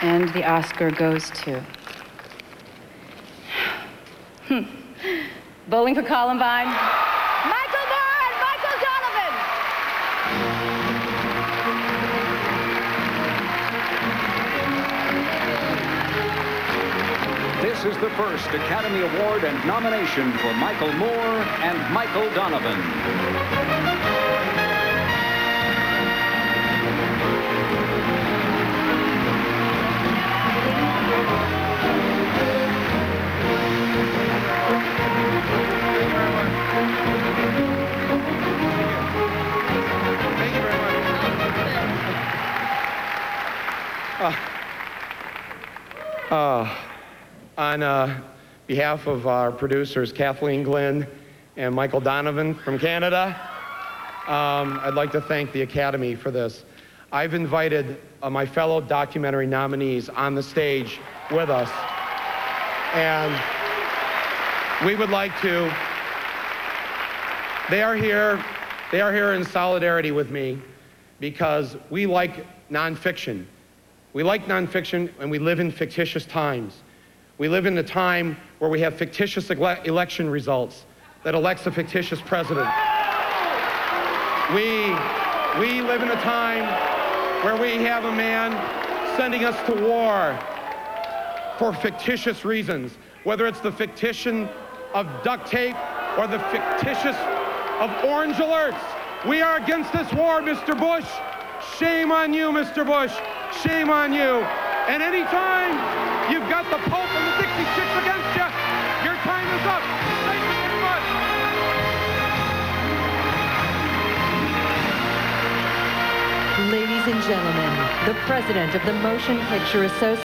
And the Oscar goes to... Bowling for Columbine, Michael Moore and Michael Donovan. This is the first Academy Award and nomination for Michael Moore and Michael Donovan. On behalf of our producers, Kathleen Glynn and Michael Donovan from Canada, I'd like to thank the Academy for this. I've invited my fellow documentary nominees on the stage with us, and we would like to, they are here in solidarity with me because we like nonfiction. We like nonfiction, and we live in fictitious times. We live in a time where we have fictitious election results that elects a fictitious president. We live in a time where we have a man sending us to war for fictitious reasons, whether it's the fictition of duct tape or the fictitious of orange alerts. We are against this war, Mr. Bush. Shame on you, Mr. Bush. Shame on you. And anytime you've got the Pope and the Dixie Chicks against you, your time is up. Thank you very much. Ladies and gentlemen, the president of the Motion Picture Association